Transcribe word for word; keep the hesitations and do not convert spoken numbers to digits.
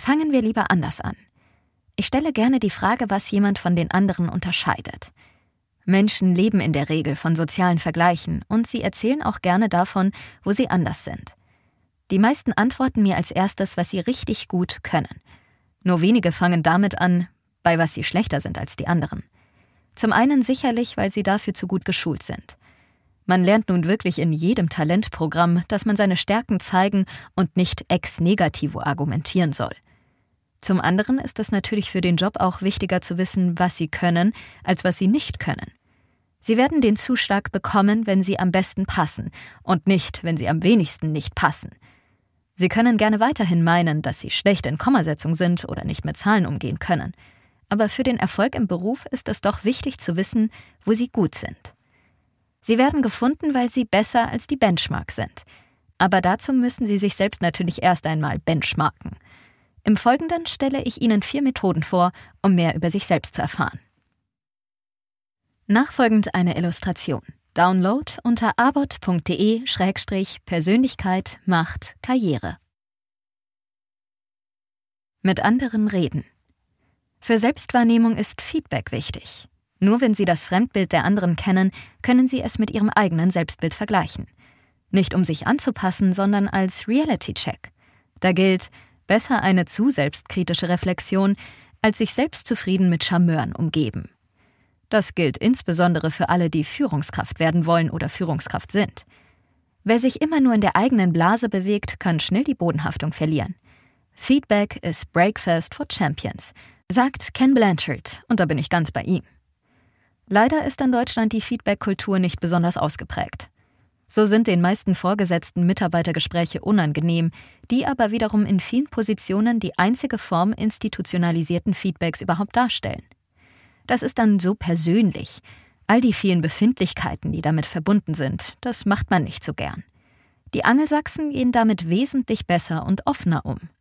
Fangen wir lieber anders an. Ich stelle gerne die Frage, was jemand von den anderen unterscheidet. Menschen leben in der Regel von sozialen Vergleichen und sie erzählen auch gerne davon, wo sie anders sind. Die meisten antworten mir als erstes, was sie richtig gut können. Nur wenige fangen damit an, bei was sie schlechter sind als die anderen. Zum einen sicherlich, weil sie dafür zu gut geschult sind. Man lernt nun wirklich in jedem Talentprogramm, dass man seine Stärken zeigen und nicht ex negativo argumentieren soll. Zum anderen ist es natürlich für den Job auch wichtiger zu wissen, was sie können, als was sie nicht können. Sie werden den Zuschlag bekommen, wenn sie am besten passen und nicht, wenn sie am wenigsten nicht passen. Sie können gerne weiterhin meinen, dass sie schlecht in Kommasetzung sind oder nicht mit Zahlen umgehen können. Aber für den Erfolg im Beruf ist es doch wichtig zu wissen, wo sie gut sind. Sie werden gefunden, weil sie besser als die Benchmark sind. Aber dazu müssen sie sich selbst natürlich erst einmal benchmarken. Im Folgenden stelle ich Ihnen vier Methoden vor, um mehr über sich selbst zu erfahren. Nachfolgend eine Illustration. Download unter abot.de Schrägstrich Persönlichkeit macht Karriere. Mit anderen reden. Für Selbstwahrnehmung ist Feedback wichtig. Nur wenn Sie das Fremdbild der anderen kennen, können Sie es mit Ihrem eigenen Selbstbild vergleichen. Nicht um sich anzupassen, sondern als Reality-Check. Da gilt, besser eine zu selbstkritische Reflexion, als sich selbstzufrieden mit Charmeuren umgeben. Das gilt insbesondere für alle, die Führungskraft werden wollen oder Führungskraft sind. Wer sich immer nur in der eigenen Blase bewegt, kann schnell die Bodenhaftung verlieren. Feedback is breakfast for champions, sagt Ken Blanchard, und da bin ich ganz bei ihm. Leider ist in Deutschland die Feedback-Kultur nicht besonders ausgeprägt. So sind den meisten Vorgesetzten Mitarbeitergespräche unangenehm, die aber wiederum in vielen Positionen die einzige Form institutionalisierten Feedbacks überhaupt darstellen. Das ist dann so persönlich. All die vielen Befindlichkeiten, die damit verbunden sind, das macht man nicht so gern. Die Angelsachsen gehen damit wesentlich besser und offener um.